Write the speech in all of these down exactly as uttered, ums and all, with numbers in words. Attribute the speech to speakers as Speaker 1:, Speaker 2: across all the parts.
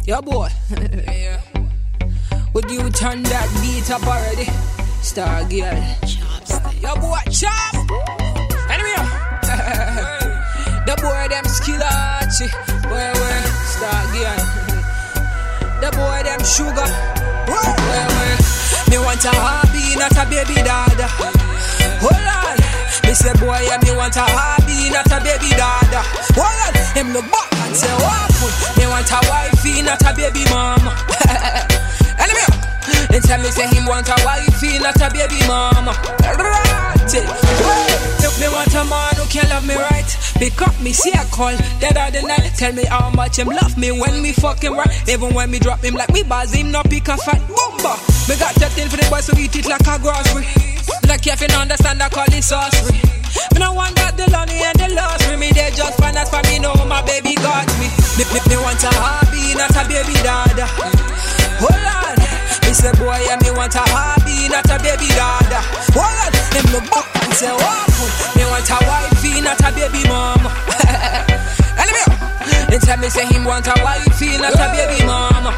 Speaker 1: Yo boy, yeah. Would you turn that beat up already? Star girl, yo boy, chop. Anyway, the boy them skillatchy, where where Star girl, the boy them sugar, where where. Me want a hobby, not a baby dada. Hold on, me say boy, yeah, me want a hobby, not a baby dada. Hold on, him look back and say what? Me want a wifey, not a baby mama. Anyway, then tell me say him want a wifey, not a baby mama. Right? Look, me want a man who can love me right. Pick up me, see a call, dead of the night. Tell me how much him love me when me fuck him right. Even when me drop him like me buzz him, no pick a fat bomba. Me got that thing for the boys, so eat it like a grocery. Like if you don't understand, I call it sorcery. Me no want that the lonely and the lost for me. They just find out for me, know my baby got me. Me, me, me want a hobby, not a baby dada. Hold on, me say boy, yeah, me want a hobby, not a baby dada. Hold on, them look back and say what? Me want a wifey, not a baby mama. Anyway, then tell me say him want a wifey, not a baby mama.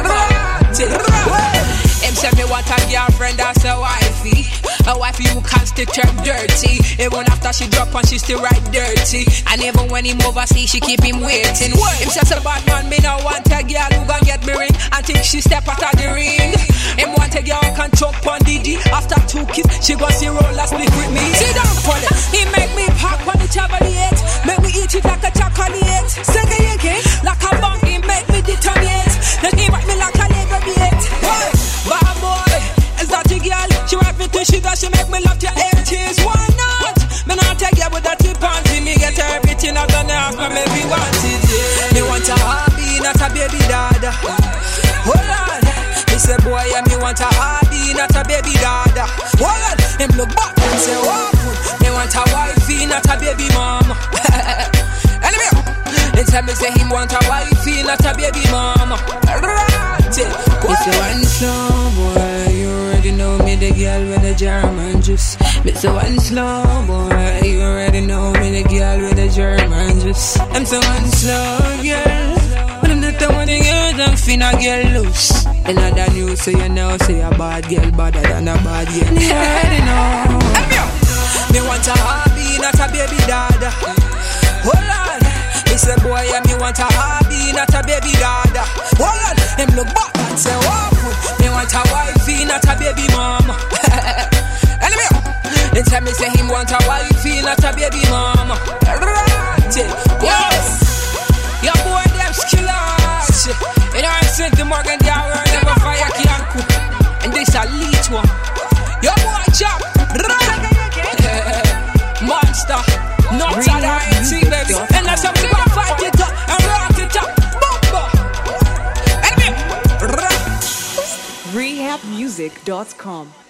Speaker 1: Him say me want a girlfriend, that's a wifey. A wifey who can't stick her dirty. Even after she drop and she still right dirty. And even when him overseas, she keep him waiting. Him says a bad man, me no want a girl who gon' get me ring and think she step out of the ring. Him want a girl who can choke on D D. After two kids, she gon' see roller split with me. Sit down for it. He make me pop on the chocolate. Make me eat it like a chocolate. Sing a yanky, like a bong, he make me detonate. Then he make me like a Lego bait. Bad boy, is that the girl? She everything she does, she make me love to eighties. Why not? Me not take you with that tip panty. Me get everything I'm gonna ask me, maybe want it, yeah. Me want a hobby, not a baby dada. Hold on, me say boy, yeah, me want a hobby, not a baby dada. Hold on, him look back and say what? Me want a wifey, not a baby mama. Anyway, then tell me say him want a wifey, not a baby mama. It's a one slow boy, you already know me, the girl with the German juice. It's a one slow boy, you already know me, the girl with the German juice. I'm so one slow girl, but I'm not the one girl, I'm finna get loose. And I done you, so you know, say a bad girl, better than a bad girl. You already know. Me want a hobby, not a baby dada. Hold on, me say boy, yeah, me want a hobby, not a baby dada. Hold on, him look back and say what? Me want a wifey, not a baby mama. Anyway, then tell me say him want a wifey, not a baby mama. Yes, your boy them skillers. You know I'm saying the Morgan the hour never fire can cook. And this a leech one. Your boy chop. Monster, not that I see baby. And that's how we gon' fight it up and rock it up. Bumba. Rehab music dot com